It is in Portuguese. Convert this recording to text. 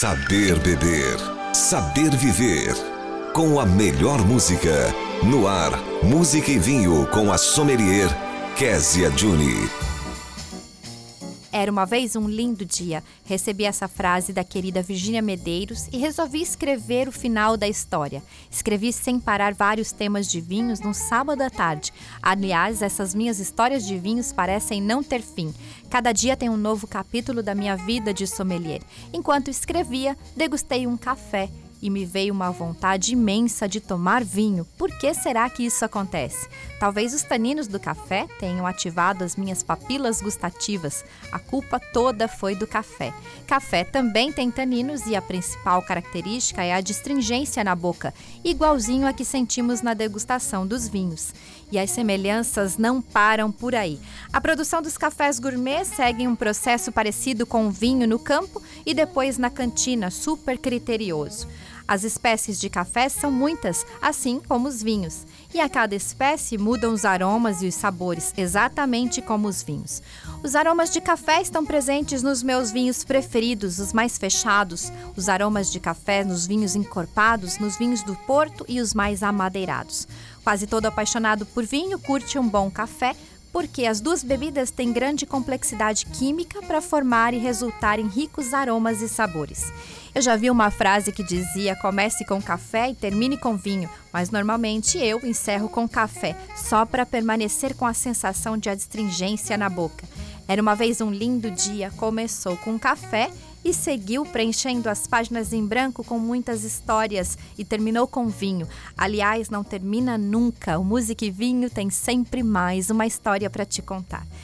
Saber beber, saber viver. Com a melhor música. No ar, Música e Vinho com a sommelier Késia Juni. Era uma vez um lindo dia. Recebi essa frase da querida Virgínia Medeiros e resolvi escrever o final da história. Escrevi sem parar vários temas de vinhos num sábado à tarde. Aliás, essas minhas histórias de vinhos parecem não ter fim. Cada dia tem um novo capítulo da minha vida de sommelier. Enquanto escrevia, degustei um café. E me veio uma vontade imensa de tomar vinho. Por que será que isso acontece? Talvez os taninos do café tenham ativado as minhas papilas gustativas. A culpa toda foi do café. Café também tem taninos e a principal característica é a astringência na boca, igualzinho a que sentimos na degustação dos vinhos. E as semelhanças não param por aí. A produção dos cafés gourmet segue um processo parecido com o vinho no campo e depois na cantina, super criterioso. As espécies de café são muitas, assim como os vinhos. E a cada espécie mudam os aromas e os sabores, exatamente como os vinhos. Os aromas de café estão presentes nos meus vinhos preferidos, os mais fechados. Os aromas de café nos vinhos encorpados, nos vinhos do Porto e os mais amadeirados. Quase todo apaixonado por vinho curte um bom café, porque as duas bebidas têm grande complexidade química para formar e resultar em ricos aromas e sabores. Eu já vi uma frase que dizia: comece com café e termine com vinho, mas normalmente eu encerro com café, só para permanecer com a sensação de astringência na boca. Era uma vez um lindo dia, começou com café e seguiu preenchendo as páginas em branco com muitas histórias e terminou com vinho. Aliás, não termina nunca. O Música e Vinho tem sempre mais uma história para te contar.